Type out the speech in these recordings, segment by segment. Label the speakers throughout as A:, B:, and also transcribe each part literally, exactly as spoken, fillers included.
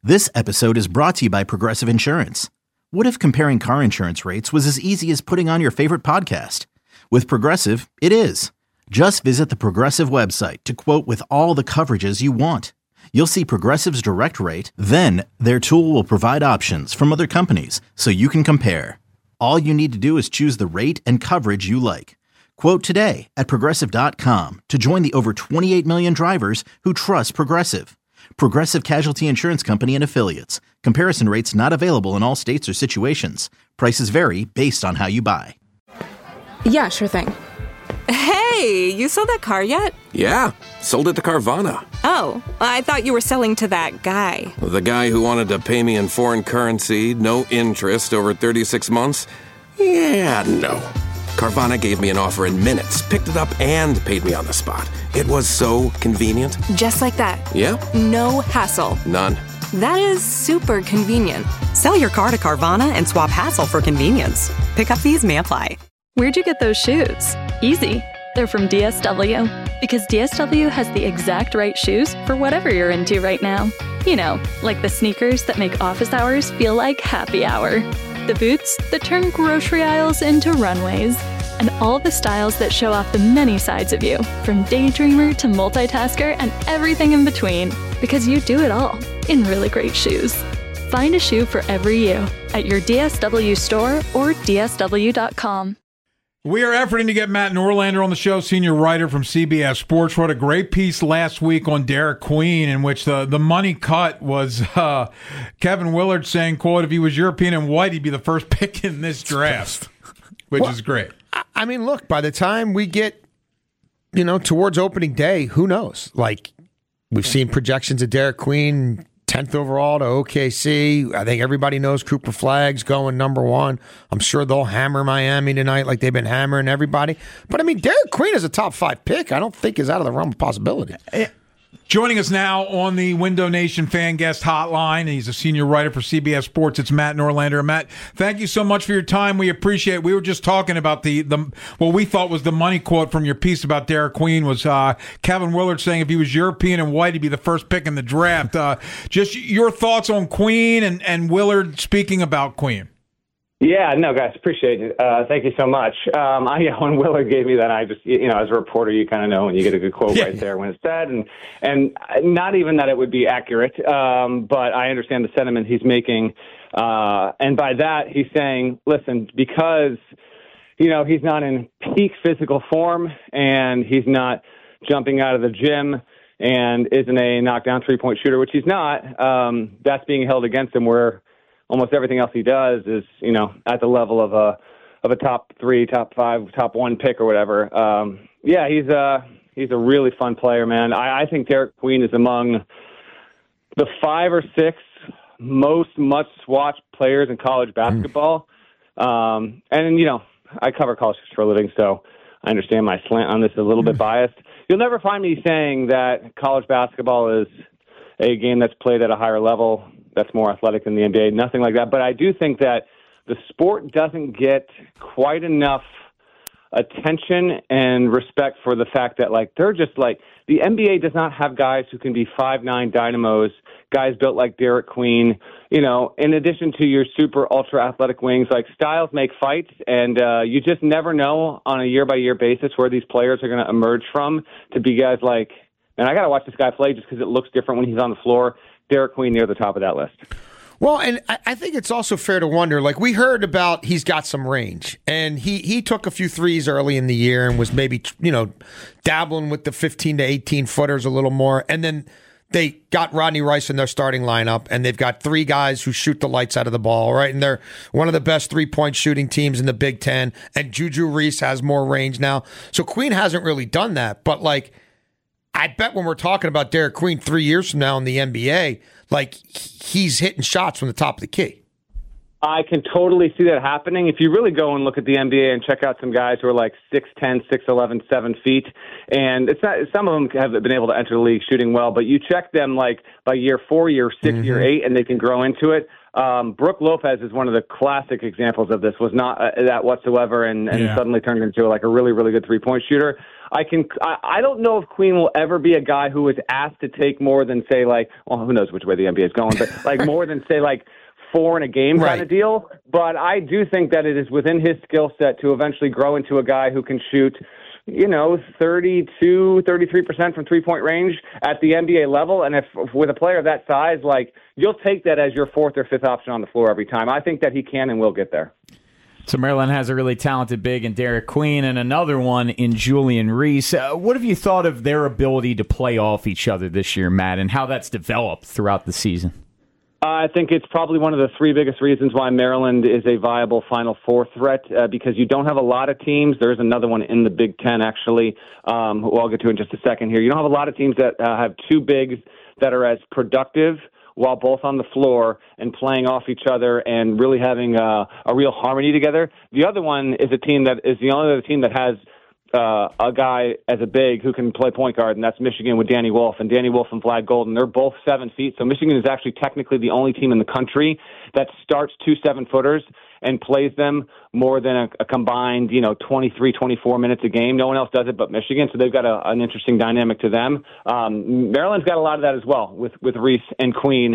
A: This episode is brought to you by Progressive Insurance. What if comparing car insurance rates was as easy as putting on your favorite podcast? With Progressive, it is. Just visit the Progressive website to quote with all the coverages you want. You'll see Progressive's direct rate, then their tool will provide options from other companies so you can compare. All you need to do is choose the rate and coverage you like. Quote today at progressive dot com to join the over twenty-eight million drivers who trust Progressive. Progressive Casualty Insurance Company and Affiliates. Comparison rates not available in all states or situations. Prices vary based on how you buy.
B: Yeah, sure thing.
C: Hey, you sold that car yet?
D: Yeah, sold it to Carvana.
C: Oh, I thought you were selling to that guy.
D: The guy who wanted to pay me in foreign currency, no interest, over thirty-six months? Yeah, no. Carvana gave me an offer in minutes, picked it up, and paid me on the spot. It was so convenient.
C: Just like that.
D: Yeah.
C: No hassle.
D: None.
C: That is super convenient.
E: Sell your car to Carvana and swap hassle for convenience. Pickup fees may apply.
F: Where'd you get those shoes? Easy. They're from D S W. Because D S W has the exact right shoes for whatever you're into right now. You know, like the sneakers that make office hours feel like happy hour. The boots that turn grocery aisles into runways. And all the styles that show off the many sides of you, from daydreamer to multitasker and everything in between. Because you do it all in really great shoes. Find a shoe for every you at your D S W store or D S W dot com.
G: We are efforting to get Matt Norlander on the show, senior writer from C B S Sports. Wrote a great piece last week on Derek Queen, in which the, the money cut was uh, Kevin Willard saying, quote, if he was European and white, he'd be the first pick in this draft, which
H: well,
G: is great.
H: I mean, look, by the time we get, you know, towards opening day, who knows? Like, we've seen projections of Derek Queen, tenth overall to O K C. I think everybody knows Cooper Flagg's going number one. I'm sure they'll hammer Miami tonight like they've been hammering everybody. But, I mean, Derek Queen is a top five pick. I don't think is out of the realm of possibility.
G: Joining us now on the Window Nation fan guest hotline, he's a senior writer for C B S Sports. It's Matt Norlander. Matt, thank you so much for your time. We appreciate it. We were just talking about the, the what we thought was the money quote from your piece about Derek Queen was uh, Kevin Willard saying if he was European and white, he'd be the first pick in the draft. Uh, just your thoughts on Queen and, and Willard speaking about Queen.
I: Yeah, no, guys, appreciate it. Uh, thank you so much. Um, I, yeah, when Willard gave me that, I just, you know, as a reporter, you kind of know when you get a good quote yeah. right there when it's said, and and not even that it would be accurate, um, but I understand the sentiment he's making, uh, and by that he's saying, listen, because you know he's not in peak physical form and he's not jumping out of the gym and isn't a knockdown three-point shooter, which he's not. Um, that's being held against him where almost everything else he does is, you know, at the level of a of a top three, top five, top one pick or whatever. Um, yeah, he's a he's a really fun player, man. I, I think Derek Queen is among the five or six most must-watch players in college basketball. Mm. Um, and you know, I cover college for a living, so I understand my slant on this is a little mm. bit biased. You'll never find me saying that college basketball is a game that's played at a higher level, that's more athletic than the N B A, nothing like that. But I do think that the sport doesn't get quite enough attention and respect for the fact that, like, they're just like, the N B A does not have guys who can be five nine dynamos, guys built like Derek Queen, you know, in addition to your super ultra athletic wings. Like, styles make fights, and uh, you just never know on a year-by-year basis where these players are going to emerge from to be guys like, and I got to watch this guy play just because it looks different when he's on the floor. Derek Queen near the top of that list.
H: Well, and I think it's also fair to wonder, like we heard about he's got some range, and he, he took a few threes early in the year and was maybe, you know, dabbling with the fifteen to eighteen footers a little more. And then they got Rodney Rice in their starting lineup, and they've got three guys who shoot the lights out of the ball, right? And they're one of the best three-point shooting teams in the Big Ten, and Juju Reese has more range now. So Queen hasn't really done that, but like, I bet when we're talking about Derek Queen three years from now in the N B A, like he's hitting shots from the top of the key.
I: I can totally see that happening. If you really go and look at the N B A and check out some guys who are like six ten, six eleven, seven feet, and it's not, some of them have been able to enter the league shooting well, but you check them like by year four, year six, mm-hmm. year eight, and they can grow into it. Um, Brooke Lopez is one of the classic examples of this, was not uh, that whatsoever, and, and yeah. suddenly turned into like a really, really good three-point shooter. I can. I, I don't know if Queen will ever be a guy who is asked to take more than, say, like, well, who knows which way the N B A is going, but like more than, say, like, four in a game kind
H: right.
I: of deal. But I do think that it is within his skill set to eventually grow into a guy who can shoot, you know, thirty-two, thirty-three percent from three-point range at the N B A level. And if with a player of that size, like, you'll take that as your fourth or fifth option on the floor every time. I think that he can and will get there.
J: So Maryland has a really talented big in Derek Queen and another one in Julian Reese. Uh, what have you thought of their ability to play off each other this year, Matt, and how that's developed throughout the season?
I: I think it's probably one of the three biggest reasons why Maryland is a viable Final Four threat, uh, because you don't have a lot of teams. There's another one in the Big Ten, actually, um, who I'll get to in just a second here. You don't have a lot of teams that uh, have two bigs that are as productive while both on the floor and playing off each other and really having uh, a real harmony together. The other one is a team that is the only other team that has Uh, a guy as a big who can play point guard, and that's Michigan with Danny Wolf. And Danny Wolf and Vlad Golden, they're both seven feet. So Michigan is actually technically the only team in the country that starts two seven-footers and plays them more than a, a combined, you know, twenty-three, twenty-four minutes a game. No one else does it but Michigan, so they've got a, an interesting dynamic to them. Um, Maryland's got a lot of that as well with, with Reese and Queen.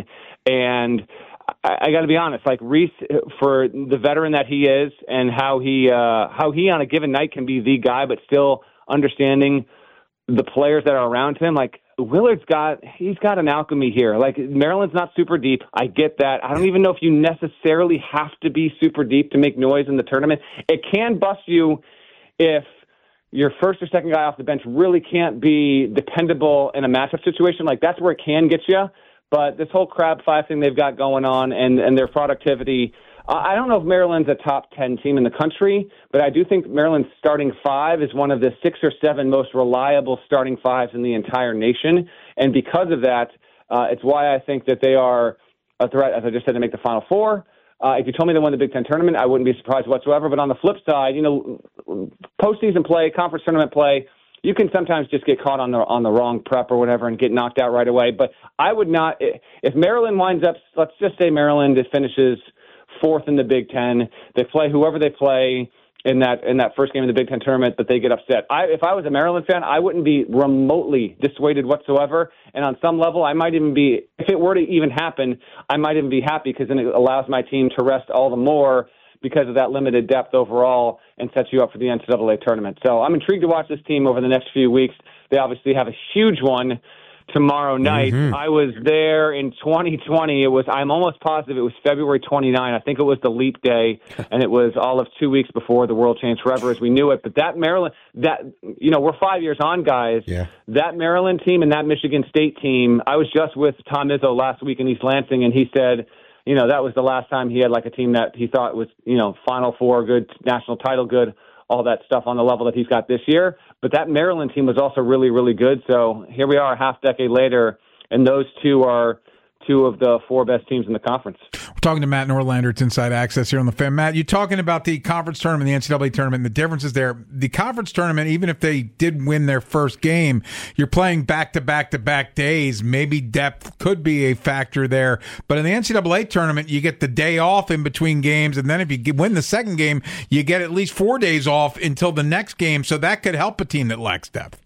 I: And I, I got to be honest, like Reese, for the veteran that he is, and how he uh, how he on a given night can be the guy, but still understanding the players that are around him. Like Willard's got, he's got an alchemy here. Like Maryland's not super deep. I get that. I don't even know if you necessarily have to be super deep to make noise in the tournament. It can bust you if your first or second guy off the bench really can't be dependable in a matchup situation. Like that's where it can get you. But this whole crab five thing they've got going on and, and their productivity, uh, I don't know if Maryland's a top ten team in the country, but I do think Maryland's starting five is one of the six or seven most reliable starting fives in the entire nation. And because of that, uh, it's why I think that they are a threat, as I just said, to make the Final Four. Uh, if you told me they won the Big Ten tournament, I wouldn't be surprised whatsoever. But on the flip side, you know, postseason play, conference tournament play, you can sometimes just get caught on the on the wrong prep or whatever and get knocked out right away. But I would not, if Maryland winds up, let's just say Maryland finishes fourth in the Big Ten, they play whoever they play in that in that first game of the Big Ten tournament, that they get upset. I, if I was a Maryland fan, I wouldn't be remotely dissuaded whatsoever. And on some level, I might even be, if it were to even happen, I might even be happy because then it allows my team to rest all the more because of that limited depth overall and sets you up for the N C double A tournament. So I'm intrigued to watch this team over the next few weeks. They obviously have a huge one tomorrow night. Mm-hmm. I was there in twenty twenty. It was, I'm almost positive it was February twenty-ninth. I think it was the leap day, and it was all of two weeks before the world changed forever as we knew it. But that Maryland, that, you know, we're five years on, guys.
H: Yeah.
I: That Maryland team and that Michigan State team, I was just with Tom Izzo last week in East Lansing, and he said, you know, that was the last time he had like a team that he thought was, you know, Final Four good, national title good, all that stuff on the level that he's got this year. But that Maryland team was also really, really good. So here we are a half decade later, and those two are two of the four best teams in the conference.
G: We're talking to Matt Norlander. It's Inside Access here on the Fan. Matt, you're talking about the conference tournament, the N C double A tournament, and the differences there. The conference tournament, even if they did win their first game, you're playing back-to-back-to-back days. Maybe depth could be a factor there. But in the N C double A tournament, you get the day off in between games, and then if you win the second game, you get at least four days off until the next game. So that could help a team that lacks depth.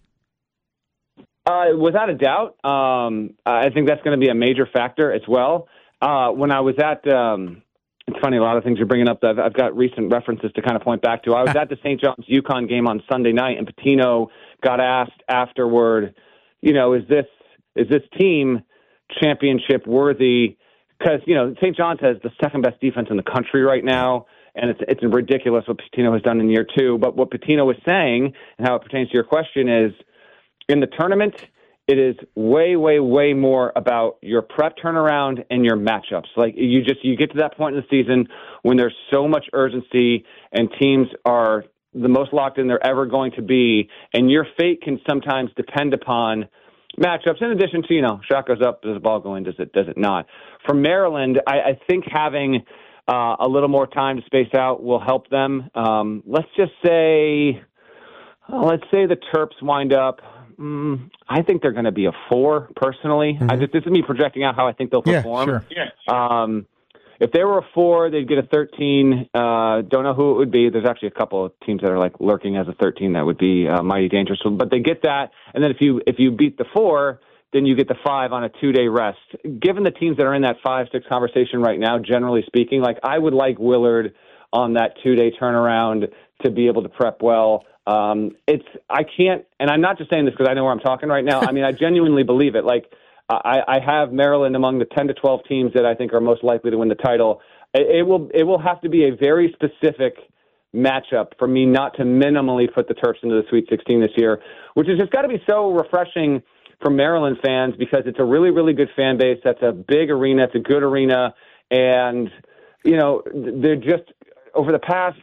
I: Uh, without a doubt, um, I think that's going to be a major factor as well. Uh, when I was at, um, it's funny, a lot of things you're bringing up that I've, I've got recent references to kind of point back to. I was at the Saint John's UConn game on Sunday night, and Pitino got asked afterward, you know, is this is this team championship worthy? Because, you know, Saint John's has the second best defense in the country right now, and it's it's ridiculous what Pitino has done in year two. But what Pitino was saying, and how it pertains to your question, is in the tournament, it is way, way, way more about your prep turnaround and your matchups. Like you just you get to that point in the season when there's so much urgency and teams are the most locked in they're ever going to be, and your fate can sometimes depend upon matchups. In addition to, you know, shot goes up, does the ball go in? Does it? Does it not? For Maryland, I, I think having uh, a little more time to space out will help them. Um, let's just say, uh, let's say the Terps wind up. Mm, I think they're going to be a four, personally. Mm-hmm. I just, this is me projecting out how I think they'll perform.
G: Yeah, sure.
I: Yeah. Um, if they were a four, they'd get a thirteen. Uh, don't know who it would be. There's actually a couple of teams that are like lurking as a thirteen that would be uh, mighty dangerous. But they get that, and then if you if you beat the four, then you get the five on a two-day rest. Given the teams that are in that five six conversation right now, generally speaking, like I would like Willard on that two-day turnaround to be able to prep well. Um, it's I can't, and I'm not just saying this because I know where I'm talking right now. I mean, I genuinely believe it. Like. I, I have Maryland among the ten to twelve teams that I think are most likely to win the title. It, it will it will have to be a very specific matchup for me not to minimally put the Terps into the Sweet sixteen this year, which has just got to be so refreshing for Maryland fans because it's a really, really good fan base. That's a big arena. It's a good arena. And, you know, they're just, over the past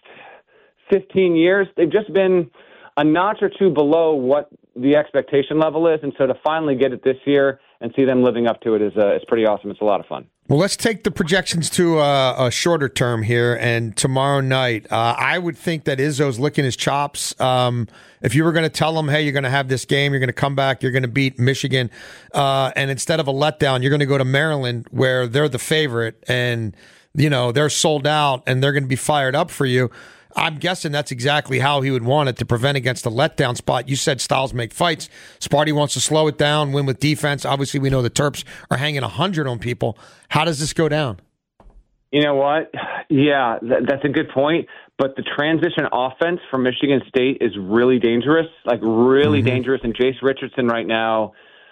I: fifteen years, they've just been a notch or two below what the expectation level is. And so to finally get it this year and see them living up to it is uh, is pretty awesome. It's a lot of fun.
H: Well, let's take the projections to a, a shorter term here. And tomorrow night, uh, I would think that Izzo's licking his chops. Um, if you were going to tell him, hey, you're going to have this game, you're going to come back, you're going to beat Michigan, uh, and instead of a letdown, you're going to go to Maryland where they're the favorite and, you know, they're sold out and they're going to be fired up for you. I'm guessing that's exactly how he would want it to prevent against the letdown spot. You said styles make fights. Sparty wants to slow it down, win with defense. Obviously, we know the Terps are hanging one hundred on people. How does this go down?
I: You know what? Yeah, th- that's a good point. But the transition offense for Michigan State is really dangerous, like really mm-hmm. dangerous. And Jace Richardson right now,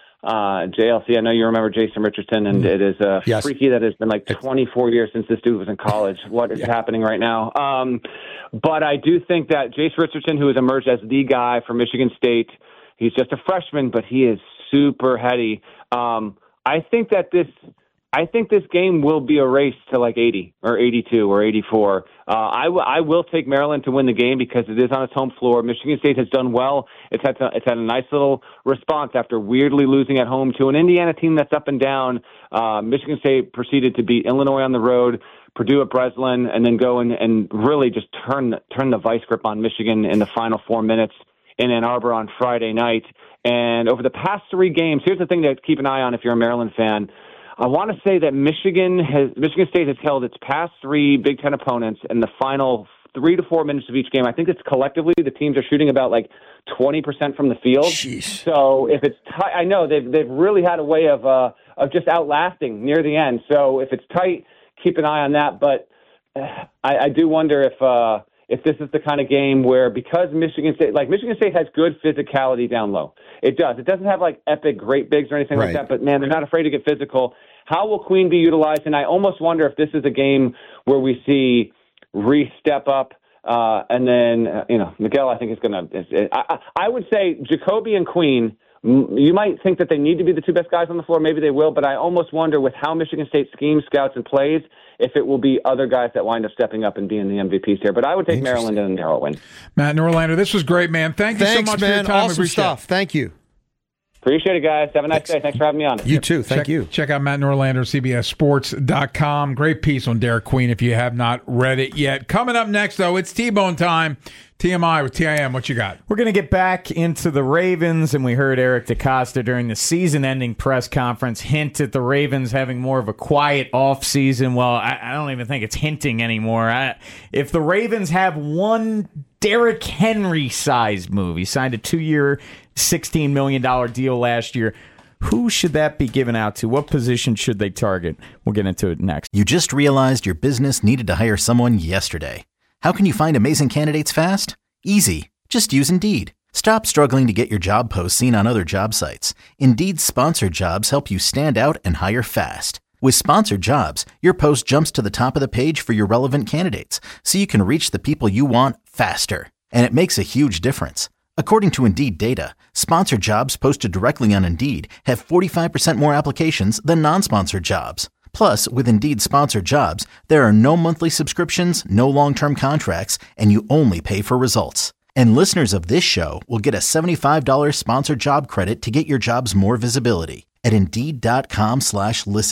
I: uh, J L C, I know you remember Jason Richardson, and mm-hmm. it is uh, yes. freaky that it's been like twenty-four years since this dude was in college. What is yeah. happening right now? Um, but I do think that Jace Richardson, who has emerged as the guy for Michigan State, he's just a freshman, but he is super heady. Um, I think that this – I think this game will be a race to like eighty or eighty-two or eighty-four. Uh, I, w- I will take Maryland to win the game because it is on its home floor. Michigan State has done well. It's had, to, it's had a nice little response after weirdly losing at home to an Indiana team that's up and down. Uh, Michigan State proceeded to beat Illinois on the road, Purdue at Breslin, and then go and, and really just turn, turn the vice grip on Michigan in the final four minutes in Ann Arbor on Friday night. And over the past three games, here's the thing to keep an eye on if you're a Maryland fan. I want to say that Michigan has Michigan State has held its past three Big Ten opponents in the final three to four minutes of each game. I think it's collectively the teams are shooting about like twenty percent from the field.
H: Jeez.
I: So if it's tight, I know they've they've really had a way of uh, of just outlasting near the end. So if it's tight, keep an eye on that. But uh, I, I do wonder if uh, if this is the kind of game where because Michigan State like Michigan State has good physicality down low. It does. It doesn't have like epic great bigs or anything right. like that, but man, they're not afraid to get physical. How will Queen be utilized? And I almost wonder if this is a game where we see Reese step up, uh, and then uh, you know Miguel. I think is going to. I, I would say Jacoby and Queen. You might think that they need to be the two best guys on the floor. Maybe they will, but I almost wonder with how Michigan State schemes, scouts, and plays, if it will be other guys that wind up stepping up and being the M V Ps here. But I would take Maryland and narrow win.
G: Matt Norlander, this was great, man. Thank you
H: Thanks,
G: so much
H: man.
G: for your time.
H: Awesome stuff. It. Thank you.
I: Appreciate it, guys. Have a nice Thanks. day. Thanks for having me on.
H: You too. Thank
G: check,
H: you.
G: Check out Matt Norlander, C B S Sports dot com. Great piece on Derek Queen if you have not read it yet. Coming up next, though, it's T-Bone time. T M I with T I M. What you got?
J: We're going to get back into the Ravens, and we heard Eric DeCosta during the season-ending press conference hint at the Ravens having more of a quiet offseason. Well, I, I don't even think it's hinting anymore. I, if the Ravens have one Derrick Henry-sized move, he signed a two-year, sixteen million dollars deal last year, who should that be given out to? What position should they target? We'll get into it next.
A: You just realized your business needed to hire someone yesterday. How can you find amazing candidates fast? Easy. Just use Indeed. Stop struggling to get your job posts seen on other job sites. Indeed's sponsored jobs help you stand out and hire fast. With sponsored jobs, your post jumps to the top of the page for your relevant candidates, so you can reach the people you want faster. And it makes a huge difference. According to Indeed data, sponsored jobs posted directly on Indeed have forty-five percent more applications than non-sponsored jobs. Plus, with Indeed sponsored jobs, there are no monthly subscriptions, no long-term contracts, and you only pay for results. And listeners of this show will get a seventy-five dollars sponsored job credit to get your jobs more visibility at Indeed.com slash listen.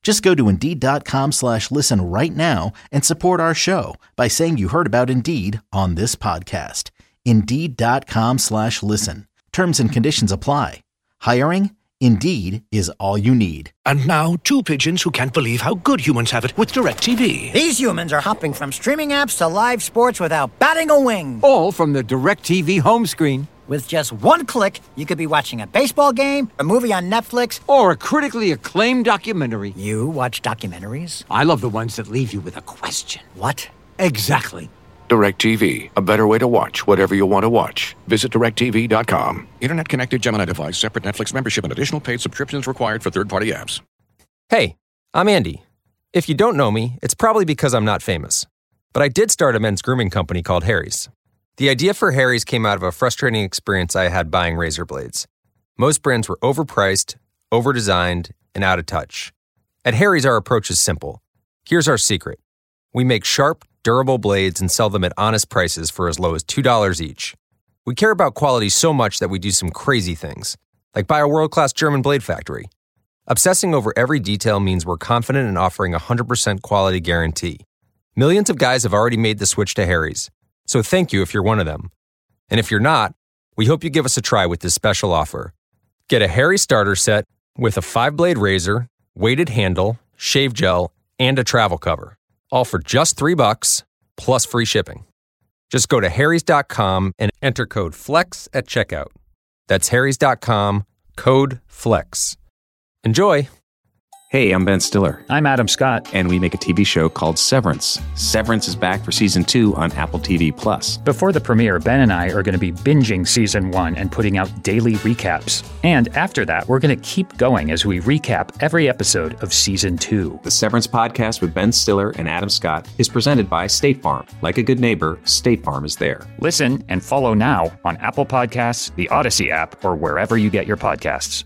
A: Just go to Indeed.com slash listen right now and support our show by saying you heard about Indeed on this podcast. Indeed.com slash listen. Terms and conditions apply. Hiring? Indeed is all you need.
K: And now, two pigeons who can't believe how good humans have it with DirecTV.
L: These humans are hopping from streaming apps to live sports without batting a wing.
M: All from the DirecTV home screen.
L: With just one click, you could be watching a baseball game, a movie on Netflix,
M: or a critically acclaimed documentary.
L: You watch documentaries?
M: I love the ones that leave you with a question.
L: What?
M: Exactly.
K: DirecTV, a better way to watch whatever you want to watch. Visit direct T V dot com.
N: Internet connected Gemini device, separate Netflix membership, and additional paid subscriptions required for third-party apps.
O: Hey, I'm Andy. If you don't know me, it's probably because I'm not famous. But I did start a men's grooming company called Harry's. The idea for Harry's came out of a frustrating experience I had buying razor blades. Most brands were overpriced, overdesigned, and out of touch. At Harry's, our approach is simple. Here's our secret. We make sharp, durable blades and sell them at honest prices for as low as two dollars each. We care about quality so much that we do some crazy things, like buy a world-class German blade factory. Obsessing over every detail means we're confident in offering a one hundred percent quality guarantee. Millions of guys have already made the switch to Harry's, so thank you if you're one of them. And if you're not, we hope you give us a try with this special offer. Get a Harry's starter set with a five-blade razor, weighted handle, shave gel, and a travel cover. All for just three bucks, plus free shipping. Just go to harrys dot com and enter code FLEX at checkout. That's harrys dot com, code FLEX. Enjoy!
P: Hey, I'm Ben Stiller.
Q: I'm Adam Scott.
P: And we make a T V show called Severance. Severance is back for season two on Apple T V Plus.
Q: Before the premiere, Ben and I are going to be binging season one and putting out daily recaps. And after that, we're going to keep going as we recap every episode of season two.
P: The Severance podcast with Ben Stiller and Adam Scott is presented by State Farm. Like a good neighbor, State Farm is there.
Q: Listen and follow now on Apple Podcasts, the Odyssey app, or wherever you get your podcasts.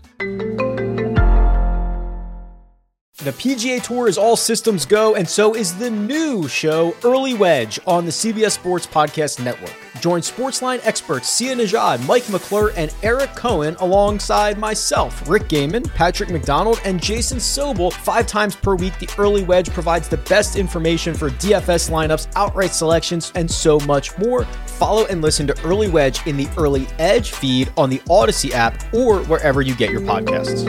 R: The P G A Tour is all systems go, and so is the new show, Early Wedge, on the C B S Sports Podcast Network. Join Sportsline experts Sia Nejad, Mike McClure, and Eric Cohen alongside myself, Rick Gaiman, Patrick McDonald, and Jason Sobel. Five times per week, the Early Wedge provides the best information for D F S lineups, outright selections, and so much more. Follow and listen to Early Wedge in the Early Edge feed on the Odyssey app or wherever you get your podcasts.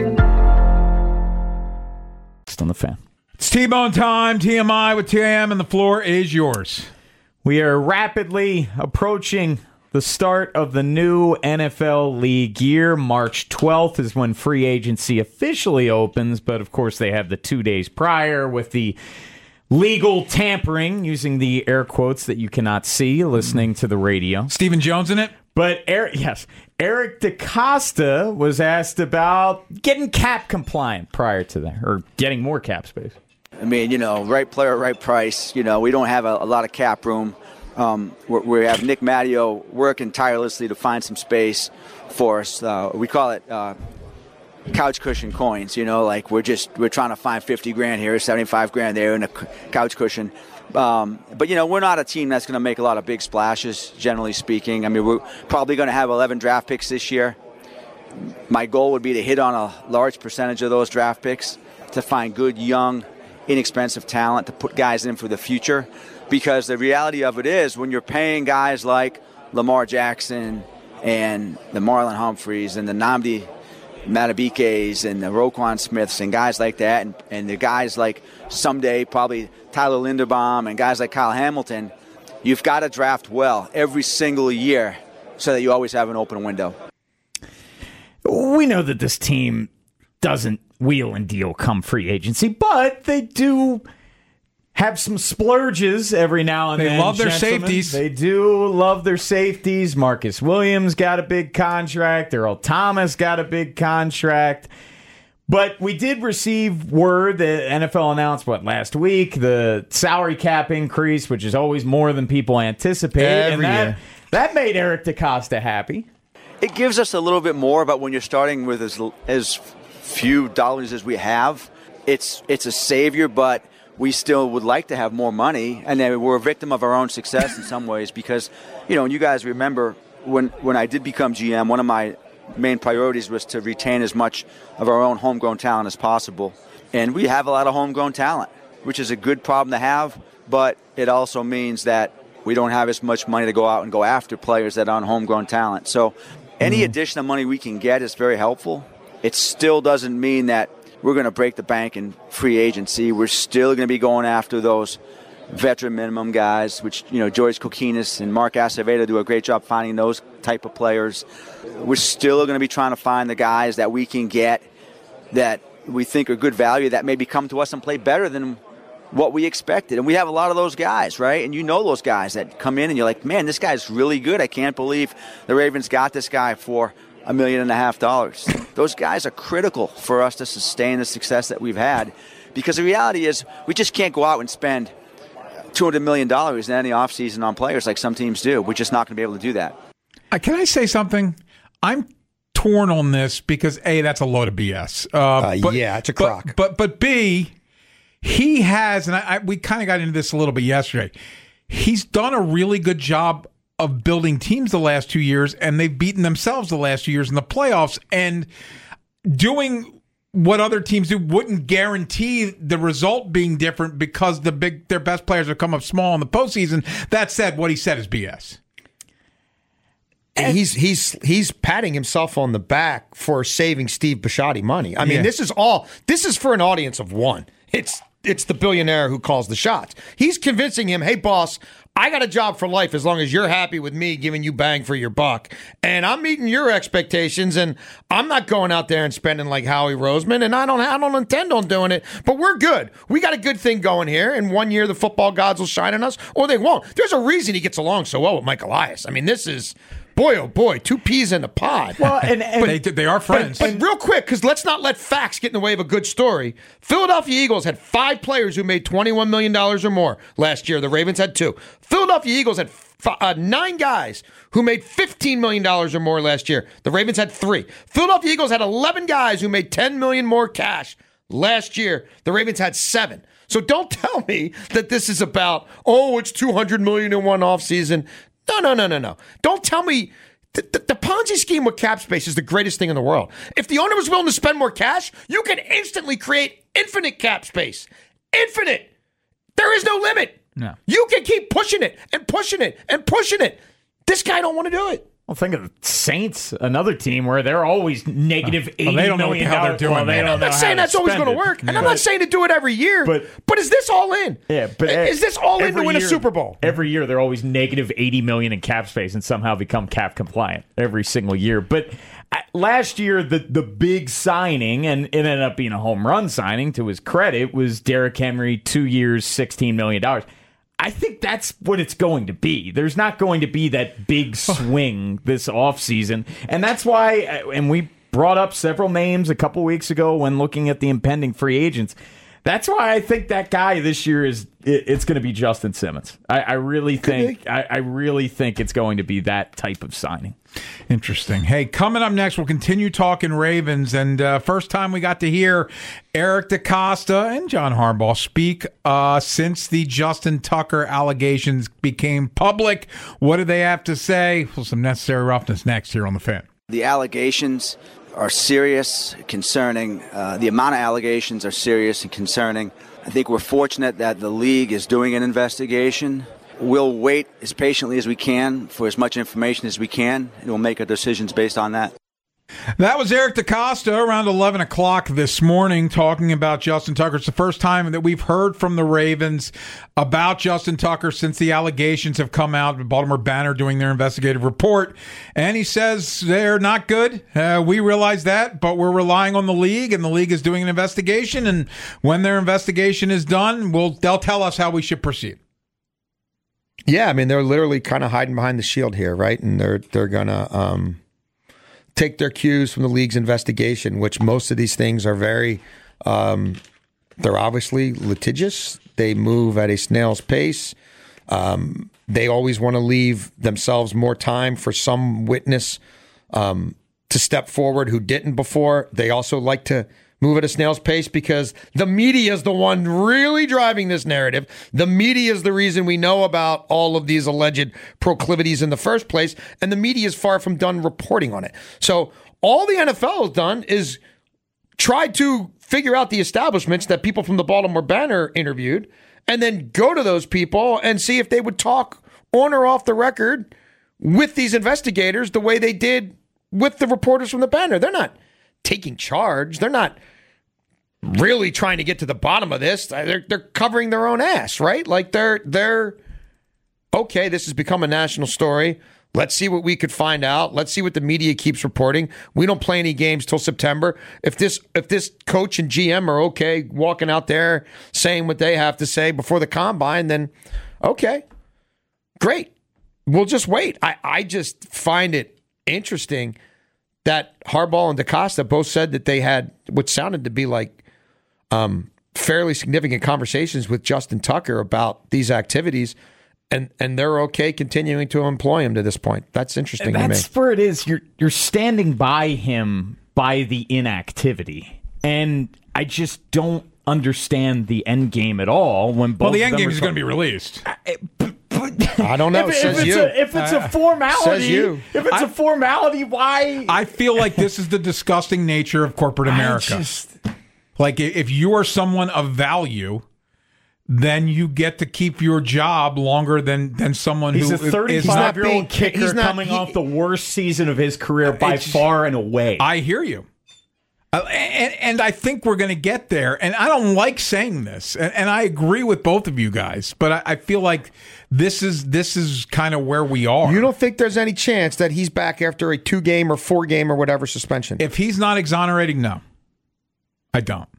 J: On the fan.
G: It's T-Bone time, T M I with T I M, and the floor is yours.
J: We are rapidly approaching the start of the new N F L league year. March twelfth is when free agency officially opens, but of course they have the two days prior with the legal tampering, using the air quotes that you cannot see listening to the radio.
G: Stephen Jones in it?
J: But Eric, yes, Eric DeCosta was asked about getting cap compliant prior to that, or getting more cap space.
S: I mean, you know, right player, right price. You know, we don't have a, a lot of cap room. Um, we have Nick Matteo working tirelessly to find some space for us. Uh, we call it uh, couch cushion coins. You know, like we're just we're trying to find fifty grand here, seventy-five grand there, and a couch cushion. Um, but, you know, we're not a team that's going to make a lot of big splashes, generally speaking. I mean, we're probably going to have eleven draft picks this year. My goal would be to hit on a large percentage of those draft picks, to find good, young, inexpensive talent, to put guys in for the future. Because the reality of it is, when you're paying guys like Lamar Jackson and the Marlon Humphreys and the Nnamdi Matabikes and the Roquan Smiths and guys like that, and, and the guys like someday probably Tyler Linderbaum and guys like Kyle Hamilton, you've got to draft well every single year so that you always have an open window.
J: We know that this team doesn't wheel and deal come free agency, but they do have some splurges every now and
G: they
J: then.
G: They love their
J: gentlemen.
G: safeties.
J: They do love their safeties. Marcus Williams got a big contract. Earl Thomas got a big contract. But we did receive word that N F L announced, what, last week, the salary cap increase, which is always more than people anticipate.
H: Every
J: and that,
H: year.
J: that made Eric DeCosta happy.
S: It gives us a little bit more, but when you're starting with as, as few dollars as we have, it's it's a savior, but we still would like to have more money. And then we're a victim of our own success in some ways because, you know, you guys remember when, when I did become G M, one of my main priorities was to retain as much of our own homegrown talent as possible. And we have a lot of homegrown talent, which is a good problem to have, but it also means that we don't have as much money to go out and go after players that are on homegrown talent. So any mm-hmm. additional money we can get is very helpful. It still doesn't mean that we're going to break the bank in free agency. We're still going to be going after those veteran minimum guys, which, you know, George Kokinis and Mark Acevedo do a great job finding those type of players. We're still going to be trying to find the guys that we can get that we think are good value that maybe come to us and play better than what we expected. And we have a lot of those guys, right? And you know those guys that come in and you're like, man, this guy's really good. I can't believe the Ravens got this guy for a million and a half dollars. Those guys are critical for us to sustain the success that we've had, because the reality is we just can't go out and spend two hundred million dollars in any offseason on players like some teams do. We're just not going to be able to do that.
G: Uh, can I say something? I'm torn on this because, A, that's a load of B S. Uh,
H: uh,
G: but,
H: yeah, it's a crock.
G: But, but, but B, he has, and I, I, we kind of got into this a little bit yesterday, he's done a really good job of building teams the last two years, and they've beaten themselves the last two years in the playoffs. And doing what other teams do wouldn't guarantee the result being different because the big their best players have come up small in the postseason. That said, what he said is B S.
H: And he's he's he's patting himself on the back for saving Steve Bisciotti money. I mean,
G: Yeah.
H: this is all this is for an audience of one. It's it's the billionaire who calls the shots. He's convincing him, hey boss, I got a job for life as long as you're happy with me giving you bang for your buck. And I'm meeting your expectations, and I'm not going out there and spending like Howie Roseman, and I don't I don't intend on doing it. But we're good. We got a good thing going here, and one year the football gods will shine on us, or they won't. There's a reason he gets along so well with Mike Elias. I mean, this is... Boy, oh boy, two peas in a pod.
J: Well, and, and
G: they, they are friends.
H: But, but real quick, because let's not let facts get in the way of a good story. Philadelphia Eagles had five players who made twenty-one million dollars or more last year. The Ravens had two. Philadelphia Eagles had f- uh, nine guys who made fifteen million dollars or more last year. The Ravens had three. Philadelphia Eagles had eleven guys who made ten million dollars more cash last year. The Ravens had seven. So don't tell me that this is about, oh, it's two hundred million dollars in one offseason. No, no, no, no, no. Don't tell me the, the, the Ponzi scheme with cap space is the greatest thing in the world. If the owner was willing to spend more cash, you can instantly create infinite cap space. Infinite. There is no limit.
G: No.
H: You can keep pushing it and pushing it and pushing it. This guy don't want to do it.
J: Well, think of the Saints, another team where they're always negative eighty
G: well, they don't know
J: million
G: what the hell they're doing.
J: Well, they
G: man.
J: don't
H: I'm not
J: know
H: saying
J: how
H: that's
J: to
H: always
J: spend
H: going to
J: it.
H: work. And
J: Yeah.
H: I'm not saying to do it every year.
J: But,
H: but is this all in?
J: Yeah, but
H: is this all in to win
J: year,
H: a Super Bowl?
J: Every year they're always negative eighty million in cap space and somehow become cap compliant every single year. But uh, last year, the the big signing, and it ended up being a home run signing to his credit, was Derrick Henry, two years, sixteen million dollars. I think that's what it's going to be. There's not going to be that big swing this offseason. And that's why, and we brought up several names a couple weeks ago when looking at the impending free agents. That's why I think that guy this year is, it, it's going to be Justin Simmons. I, I really think, I, I really think it's going to be that type of signing.
G: Interesting. Hey, coming up next, we'll continue talking Ravens. And uh, first time we got to hear Eric DeCosta and John Harbaugh speak uh, since the Justin Tucker allegations became public. What do they have to say? Well, some necessary roughness next here on The Fan.
S: The allegations are serious, concerning. Uh, the amount of allegations are serious and concerning. I think we're fortunate that the league is doing an investigation. We'll wait as patiently as we can for as much information as we can, and we'll make our decisions based on that.
G: That was Eric DeCosta around eleven o'clock this morning talking about Justin Tucker. It's the first time that we've heard from the Ravens about Justin Tucker since the allegations have come out. The Baltimore Banner doing their investigative report. And he says they're not good. Uh, we realize that, but we're relying on the league, and the league is doing an investigation. And when their investigation is done, we'll, they'll tell us how we should proceed.
H: Yeah, I mean, they're literally kind of hiding behind the shield here, right? And they're they're going to um, take their cues from the league's investigation, which most of these things are very, um, they're obviously litigious. They move at a snail's pace. Um, they always want to leave themselves more time for some witness um, to step forward who didn't before. They also like to move at a snail's pace because the media is the one really driving this narrative. The media is the reason we know about all of these alleged proclivities in the first place, and the media is far from done reporting on it. So all the N F L has done is tried to figure out the establishments that people from the Baltimore Banner interviewed, and then go to those people and see if they would talk on or off the record with these investigators the way they did with the reporters from the Banner. They're not taking charge. They're not really trying to get to the bottom of this. They're they're covering their own ass, right? Like they're they're okay, this has become a national story. Let's see what we could find out. Let's see what the media keeps reporting. We don't play any games till September. If this if this coach and G M are okay walking out there saying what they have to say before the combine, then okay, great. We'll just wait. I, I just find it interesting that Harbaugh and DeCosta both said that they had what sounded to be like um, fairly significant conversations with Justin Tucker about these activities. And and they're okay continuing to employ him to this point. That's interesting to me.
J: That's where it is. You're you're standing by him by the inactivity, and I just don't understand the end game at all. When both
G: well, the
J: of
G: end
J: them
G: game
J: are
G: is
J: so-
G: going to be released.
H: I don't know.
J: If,
H: Says
J: if it's
H: you.
J: A, if it's
G: Uh,
J: a formality,
H: says you.
J: if it's
G: I-
J: a formality, why?
G: I feel like this is the disgusting nature of corporate America.
J: just-
G: Like if you are someone of value, then you get to keep your job longer than than someone
J: He's
G: who
J: a
G: is not
J: thirty-five-year-old
H: being-
J: kicker
H: he's not-
J: coming
H: he-
J: off the worst season of his career by
G: It's-
J: far and away.
G: I hear you. Uh, and, and I think we're going to get there. And I don't like saying this. And, and I agree with both of you guys. But I, I feel like this is this is kind of where we are.
H: You don't think there's any chance that he's back after a two game or four game or whatever suspension?
G: If he's not exonerating, no. I don't.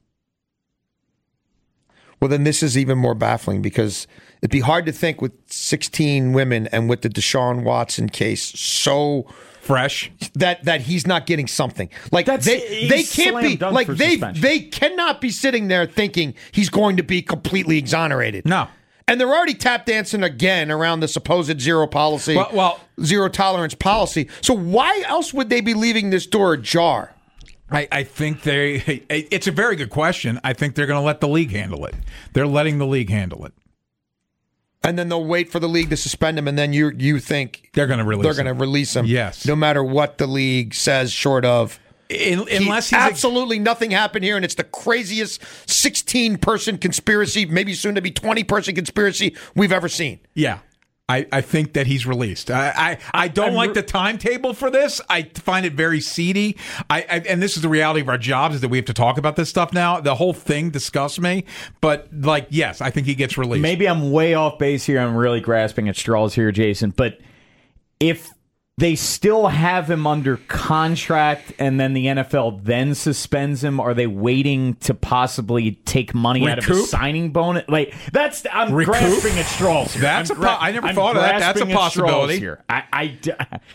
H: Well, then this is even more baffling because it'd be hard to think with sixteen women and with the Deshaun Watson case so
G: fresh
H: that that he's not getting something. Like
J: That's-
H: they
J: he's
H: they can't
J: slam
H: be
J: dunk
H: like
J: for
H: they
J: suspension.
H: they cannot be sitting there thinking he's going to be completely exonerated.
G: No.
H: And they're already tap dancing again around the supposed zero policy,
G: Well- well-
H: zero tolerance policy. So why else would they be leaving this door ajar?
G: I, I think they. It's a very good question. I think they're going to let the league handle it. They're letting the league handle it.
H: And then they'll wait for the league to suspend him, and then you you think
G: They're going to release
H: they're
G: him.
H: going to release him.
G: Yes.
H: No matter what the league says, short of.
G: In,
H: He-
G: unless he's
H: absolutely nothing happened here, and it's the craziest sixteen-person conspiracy, maybe soon to be twenty-person conspiracy we've ever seen.
G: Yeah. I, I think that he's released. I I, I don't
J: I'm
G: like
J: re-
G: the timetable for this. I find it very seedy. I, I and this is the reality of our jobs is that we have to talk about this stuff now. The whole thing disgusts me. But like, yes, I think he gets released.
J: Maybe I'm way off base here. I'm really grasping at straws here, Jason. But if they still have him under contract and then the N F L then suspends him, are they waiting to possibly take money out of
G: Recoup?
J: a signing bonus? Like that's I'm
G: Recoup?
J: grasping at straws here.
G: That's
J: I'm
G: a po- I never
J: I'm
G: thought of that. That's a
J: grasping at straws
G: possibility.
J: Here. I, I d-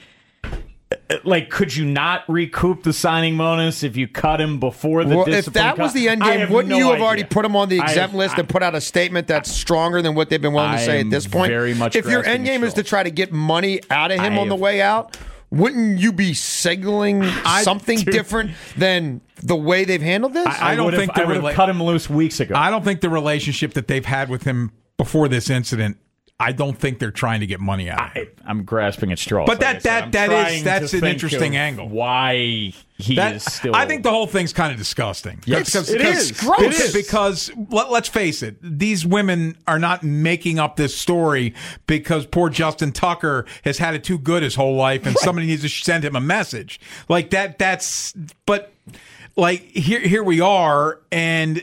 J: like, could you not recoup the signing bonus if you cut him before the
H: Well, if
J: discipline
H: that was
J: cut?
H: the end
J: I
H: game,
J: have
H: wouldn't
J: no
H: you have
J: idea.
H: already put him on the
J: I
H: exempt
J: have-
H: list
J: I-
H: and put out a statement that's stronger than what they've been willing to
J: I
H: say
J: am
H: at this point?
J: very much
H: if your
J: grasping
H: end game
J: at
H: is to try to get money out of him
J: I
H: on the
J: have-
H: way out, wouldn't you be signaling something
J: dude.
H: different than the way they've handled this?
G: I, I don't
J: would've-
G: think the
J: I would have
G: rela-
J: cut him loose weeks ago.
G: I don't think the relationship that they've had with him before this incident. I don't think they're trying to get money out of him.
J: I, I'm grasping at straws.
G: But
J: like
G: that-
J: I said.
G: that-
J: I'm
G: that is-
J: trying
G: that's
J: to
G: an
J: think
G: interesting
J: of
G: angle.
J: Why he
G: That-
J: is still?
G: I think the whole thing's kind of disgusting.
J: Yes,
G: because,
J: it
G: because-
J: is. Gross.
G: It is because let, let's face it, these women are not making up this story because poor Justin Tucker has had it too good his whole life, and somebody needs to send him a message like that. That's but like here here we are, and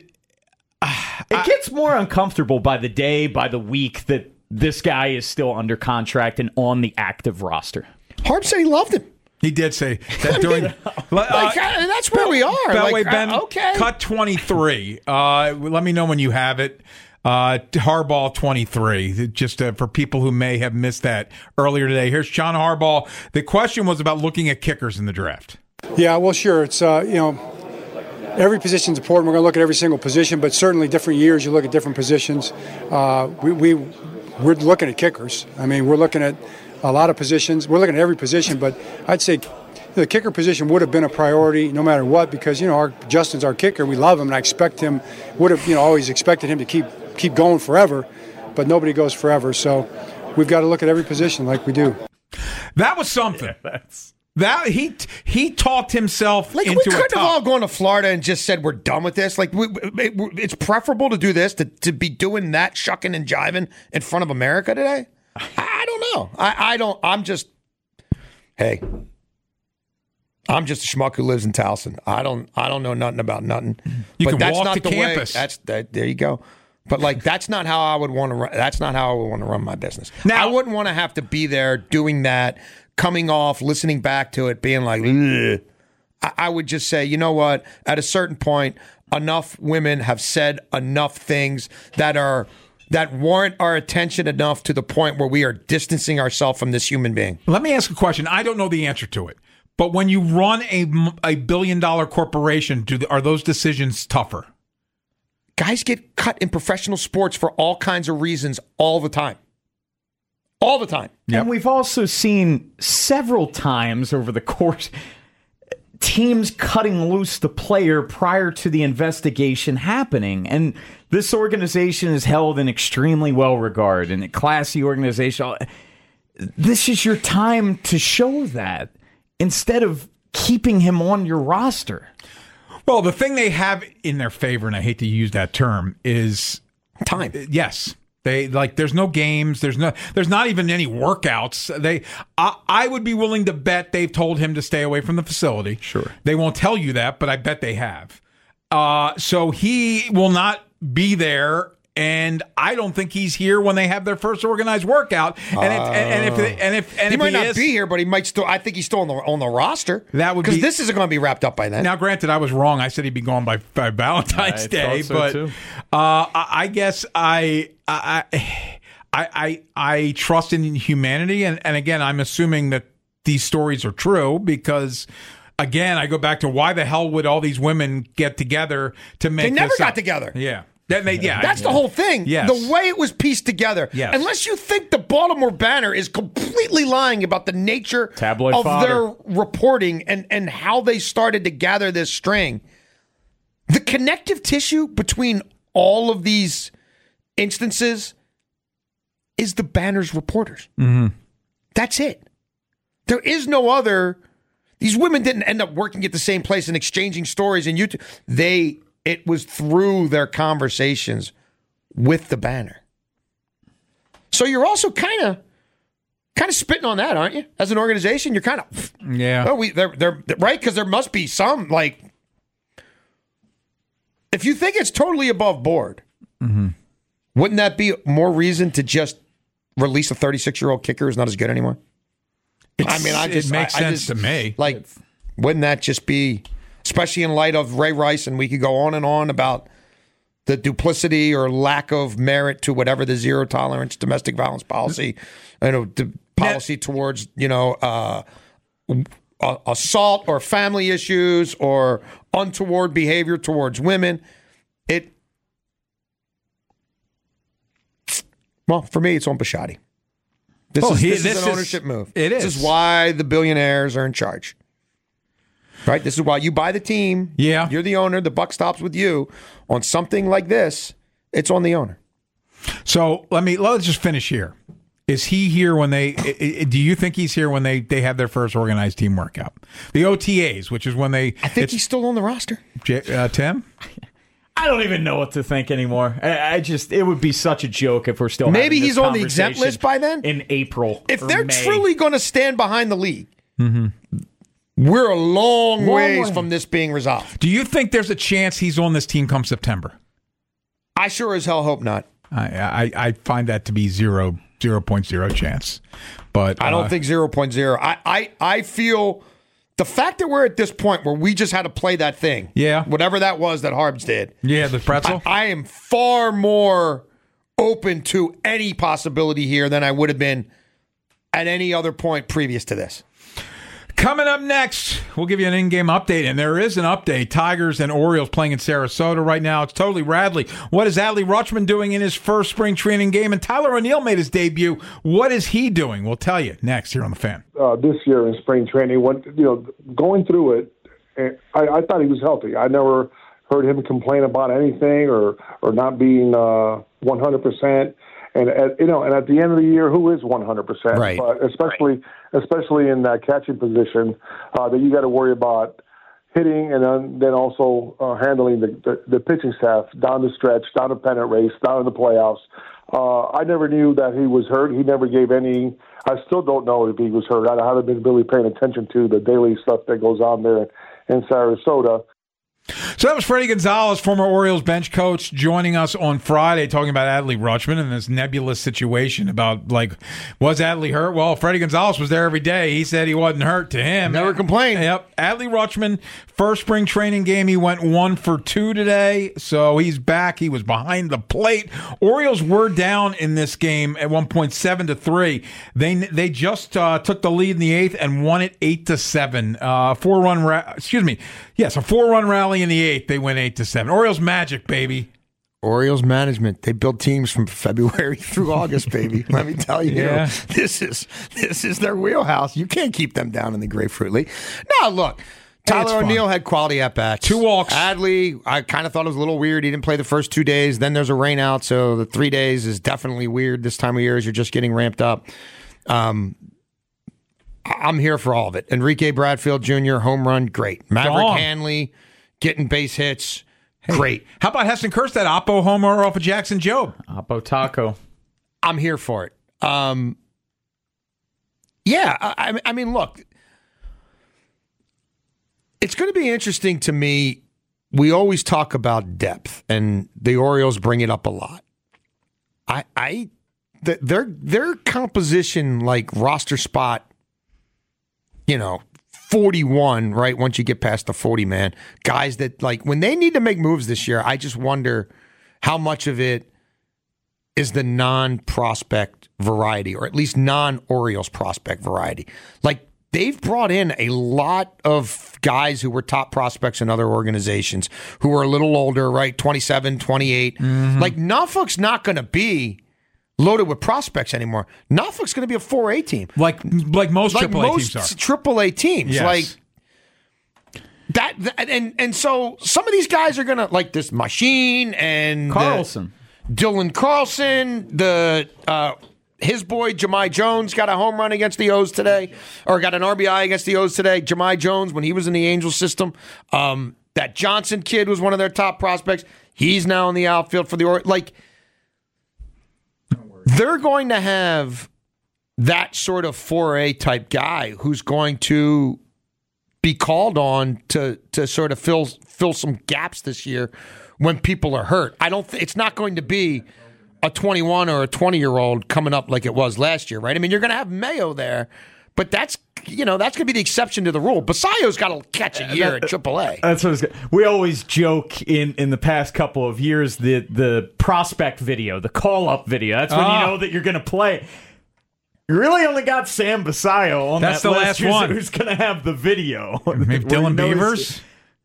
J: it gets more uncomfortable by the day, by the week that this guy is still under contract and on the active roster.
H: Harb said he loved him.
G: He did say that during. uh,
H: Like, uh, that's where we are.
G: Beltway
H: Like,
G: Ben,
H: uh, okay.
G: cut twenty-three. Uh, let me know when you have it. Uh, Harbaugh twenty-three. Just uh, for people who may have missed that earlier today. Here's John Harbaugh. The question was about looking at kickers in the draft.
T: Yeah, well, sure. It's uh, you know, every position's important. We're going to look at every single position, but certainly different years you look at different positions. Uh, we, we we're looking at kickers. I mean, we're looking at a lot of positions. We're looking at every position, but I'd say the kicker position would have been a priority no matter what because you know our Justin's our kicker. We love him, and I expect him would have you know always expected him to keep keep going forever, but nobody goes forever. So we've got to look at every position like we do.
G: That was something. That he he talked himself
H: like,
G: into
H: we
G: a
H: couldn't
G: top.
H: have all gone to Florida and just said we're done with this. Like we, it, it's preferable to do this to, to be doing that shucking and jiving in front of America today. I, I don't know. I, I don't. I'm just. Hey, I'm just a schmuck who lives in Towson. I don't. I don't know nothing about nothing.
G: You
H: but
G: can
H: that's
G: walk
H: not
G: to
H: the
G: campus.
H: Way, that's that. There you go. But like that's not how I would want to. Run, that's not how I would want to run my business. Now I wouldn't want to have to be there doing that. Coming off, listening back to it, being like, ugh. I, I would just say, you know what? At a certain point, enough women have said enough things that are that warrant our attention enough to the point where we are distancing ourselves from this human being.
G: Let me ask a question. I don't know the answer to it, but when you run a a billion dollar corporation, do the, are those decisions tougher?
H: Guys get cut in professional sports for all kinds of reasons all the time. All the time.
J: Yep. And we've also seen several times over the course teams cutting loose the player prior to the investigation happening. And this organization is held in extremely well regard and a classy organization. This is your time to show that instead of keeping him on your roster.
G: Well, the thing they have in their favor, and I hate to use that term, is
H: time.
G: Yes. They like. There's no games. There's no. There's not even any workouts. They. I, I would be willing to bet they've told him to stay away from the facility.
J: Sure.
G: They won't tell you that, but I bet they have. Uh, so he will not be there, and I don't think he's here when they have their first organized workout. And,
H: uh,
G: if, and, and if and if and
H: he
G: if
H: might
G: he
H: not
G: is,
H: be here, but he might still. I think he's still on the on the roster.
G: That would
H: because
G: be,
H: this isn't going to be wrapped up by then.
G: Now, granted, I was wrong. I said he'd be gone by, by Valentine's
J: I
G: Day,
J: so
G: but
J: too.
G: Uh, I, I guess I I. I I, I I trust in humanity, and, and again, I'm assuming that these stories are true because, again, I go back to why the hell would all these women get together to make
H: They never
G: this
H: got
G: up?
H: together.
G: Yeah. That they, yeah,
H: That's the whole thing.
G: Yes.
H: The way it was pieced together.
G: Yes.
H: Unless you think the Baltimore Banner is completely lying about the nature
J: Tabloid
H: of
J: fodder.
H: their reporting and, and how they started to gather this string, the connective tissue between all of these instances is the Banner's reporters.
G: Mm-hmm.
H: That's it. There is no other. These women didn't end up working at the same place and exchanging stories and YouTube. They it was through their conversations with the Banner. So you're also kind of kind of spitting on that, aren't you? As an organization, you're kind of
G: yeah.
H: Well, we they're, they're right because there must be some like if you think it's totally above board,
G: mm-hmm.
H: wouldn't that be more reason to just release a thirty-six-year-old kicker who's not as good anymore?
G: It's,
H: I mean, I just
G: it makes
H: I, I
G: sense
H: just,
G: to me.
H: Like, wouldn't that just be, especially in light of Ray Rice, and we could go on and on about the duplicity or lack of merit to whatever the zero tolerance domestic violence policy, you know, the policy towards you know uh, uh, assault or family issues or untoward behavior towards women. It. Well, for me, it's on Bisciotti. This,
G: Oh,
H: is,
G: he-
H: this,
G: this
H: is an
G: is-
H: ownership move.
G: it
H: This
G: is.
H: is why the billionaires are in charge. Right? This is why you buy the team.
G: Yeah.
H: You're the owner. The buck stops with you. On something like this, it's on the owner.
G: So let me let's just finish here. Is he here when they? i- i- Do you think he's here when they, they have their first organized team workout? The O T As, which is when they.
H: I think he's still on the roster.
G: J- uh, Tim.
J: I don't even know what to think anymore. I, I just it would be such a joke if we're still
H: Maybe
J: having this
H: he's on the exempt
J: conversation
H: list by then?
J: in April.
H: If
J: or
H: they're
J: May.
H: truly going to stand behind the league,
G: Mm-hmm.
H: we're a long,
J: Long
H: ways
J: way.
H: from this being resolved.
G: Do you think there's a chance he's on this team come September?
H: I sure as hell hope not.
G: I I, I find that to be zero zero point zero chance. But
H: I don't
G: uh,
H: think zero point zero. I, I, I feel the fact that we're at this point where we just had to play that thing.
G: Yeah.
H: Whatever that was that Harbs did.
G: Yeah, the pretzel.
H: I, I am far more open to any possibility here than I would have been at any other point previous to this.
G: Coming up next, we'll give you an in-game update, and there is an update. Tigers and Orioles playing in Sarasota right now. It's totally Radley. What is Adley Rutschman doing in his first spring training game? And Tyler O'Neill made his debut. What is he doing? We'll tell you next here on The Fan.
U: Uh, this year in spring training, when you know, going through it, eh, I, I thought he was healthy. I never heard him complain about anything or or not being uh, one hundred percent. And at, you know, and at the end of the year, who is one hundred percent?
H: Right.
U: But especially, right. especially in that catching position, uh, that you got to worry about hitting and then, then also uh, handling the, the, the pitching staff down the stretch, down the pennant race, down in the playoffs. Uh, I never knew that he was hurt. He never gave any. I still don't know if he was hurt. I haven't been really paying attention to the daily stuff that goes on there in Sarasota.
G: So that was Freddie Gonzalez, former Orioles bench coach, joining us on Friday talking about Adley Rutschman and this nebulous situation about, like, was Adley hurt? Well, Freddie Gonzalez was there every day. He said he wasn't hurt to him.
H: Never complained.
G: Yep. Adley Rutschman, first spring training game, he went one for two today, so he's back. He was behind the plate. Orioles were down in this game at one point seven to three. They they just uh, took the lead in the eighth and won it eight to seven. Uh, four run, ra- excuse me, yes, a four run rally in the eighth. They went eight to seven. Orioles magic, baby.
H: Orioles management. They build teams from February through August, baby. Let me tell you,
G: Yeah.
H: this is this is their wheelhouse. You can't keep them down in the Grapefruit League. Now, look, Tyler
G: it's
H: O'Neill
G: fun.
H: had quality at bats.
G: Two walks.
H: Adley, I kind of thought it was a little weird. He didn't play the first two days. Then there's a rain out, so the three days is definitely weird this time of year as you're just getting ramped up. Um, I'm here for all of it. Enrique Bradfield Junior, home run, great. Maverick
G: Gone.
H: Hanley getting base hits, great.
G: How about Heston Kirst, that Oppo homer off of Jackson Jobe?
J: Oppo Taco.
H: I'm here for it. Um, yeah, I, I mean, look, it's going to be interesting to me. We always talk about depth, and the Orioles bring it up a lot. I, I, th- their their composition, like roster spot, you know, forty-one, right? Once you get past the forty man, guys that, like, when they need to make moves this year, I just wonder how much of it is the non-prospect variety, or at least non-Orioles prospect variety. Like, they've brought in a lot of guys who were top prospects in other organizations who are a little older, right? twenty-seven, twenty-eight. Mm-hmm. Like, Norfolk's not going to be loaded with prospects anymore. Norfolk's going to be a four A team.
G: Like like most
H: like
G: triple A
H: most
G: teams are.
H: triple A teams.
G: Yes.
H: Like that, that and and so some of these guys are going to, like this Machine and
J: Carlson.
H: the, Dylan Carlson, the uh, his boy Jahmai Jones got a home run against the O's today, or got an R B I against the O's today. Jahmai Jones, when he was in the Angels system, um, that Johnson kid was one of their top prospects. He's now in the outfield for the Orioles. Like, they're going to have that sort of four A type guy who's going to be called on to to sort of fill fill some gaps this year when people are hurt. I don't. Th- it's not going to be a twenty-one or a twenty-year-old coming up like it was last year, right? I mean, you're going to have Mayo there, but that's, you know, that's going to be the exception to the rule. Basayo's got to catch a year at triple A.
J: That's what I was gonna, we always joke in, in the past couple of years the the prospect video, the call up video. That's when
G: Ah.
J: you know that you're going to play. You really only got Sam Basayo on
G: That's
J: that
G: the
J: list.
G: last
J: Who's-
G: one.
J: Who's going to have the video?
G: Maybe
J: Where you
G: Dylan
J: know he's-
G: Beavers?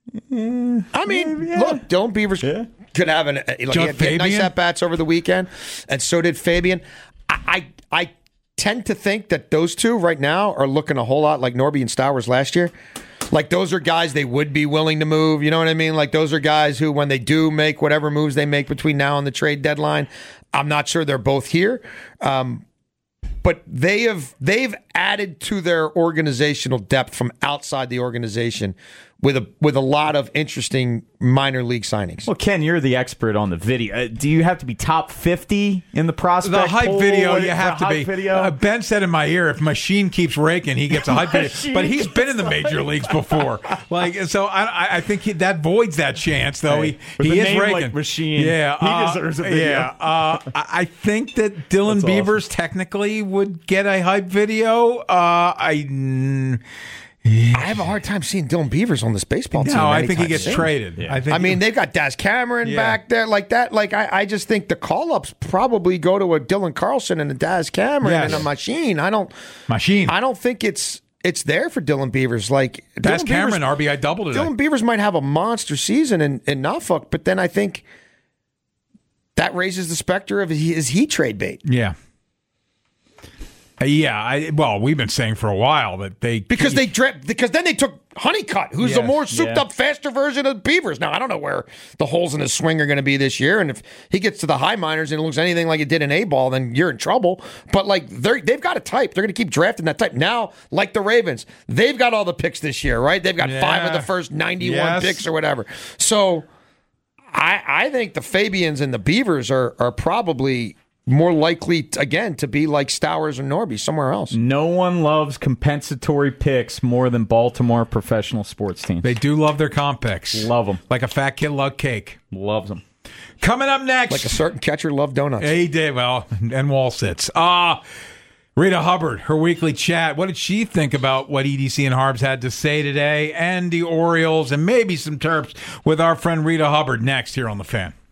H: I mean, look, Dylan Beavers could have an like, he
G: Joe
H: had, he had nice
G: Fabian?
H: at bats over the weekend, and so did Fabian. I, I I tend to think that those two right now are looking a whole lot like Norby and Stowers last year. Like, those are guys they would be willing to move. You know what I mean? Like, those are guys who, when they do make whatever moves they make between now and the trade deadline, I'm not sure they're both here. Um, but they have they've added to their organizational depth from outside the organization with a with a lot of interesting minor league signings.
J: Well, Ken, you're the expert on the video. Uh, do you have to be top fifty in the prospect
G: The hype
J: poll
G: video,
J: for
G: you have to
J: hype
G: be.
J: Video?
G: Uh, Ben said in my ear, if Machine keeps raking, he gets a hype video.
J: Machine
G: But he's been in the
J: gets
G: major
J: hype.
G: leagues before. Like, so I, I- I think he, that voids that chance, though.
J: Hey,
G: he
J: with
G: he
J: a
G: is
J: name
G: raking.
J: like Machine,
G: yeah,
J: he
G: uh,
J: deserves a video.
G: Yeah, uh, I I think that Dylan
J: That's
G: Beavers technically would get a hype video. Uh, I. mm,
H: I have a hard time seeing Dylan Beavers on this baseball team.
G: No, I think he
H: anytime
G: gets
H: soon.
G: traded. I think.
H: I mean, they've got Daz Cameron
G: Yeah.
H: back there like that. Like, I, I just think the call-ups probably go to a Dylan Carlson and a Daz Cameron
G: Yes.
H: and a Machine. I don't
G: Machine.
H: I don't think it's it's there for Dylan Beavers. Like,
G: That's
H: Dylan
G: Cameron,
H: Beavers,
G: R B I double today.
H: Dylan Beavers might have a monster season in, in Norfolk, but then I think that raises the specter of is he, is he trade bait?
G: Yeah. Uh, yeah, I, well, we've been saying for a while that they
H: because they dra- because then they took Honeycutt, who's
G: Yes,
H: a more souped
G: yeah.
H: up, faster version of Beavers. Now I don't know where the holes in his swing are going to be this year, and if he gets to the high minors and it looks anything like it did in A ball, then you're in trouble. But like they they've got a type, they're going to keep drafting that type. Now, like the Ravens, they've got all the picks this year, right? They've got
G: Yeah.
H: five of the first ninety-one
G: Yes.
H: picks or whatever. So I I think the Fabians and the Beavers are are probably more likely, t- again, to be like Stowers or Norby somewhere else.
J: No one loves compensatory picks more than Baltimore professional sports teams.
G: They do love their comp picks.
J: Love them.
G: Like a fat kid loved cake.
J: Loves them.
G: Coming up next.
H: Like a certain catcher loved donuts.
G: He did. Well, and wall sits. Uh, Rita Hubbard, her weekly chat. What did she think about what E D C and Harbs had to say today, and the Orioles, and maybe some Terps with our friend Rita Hubbard next here on The Fan.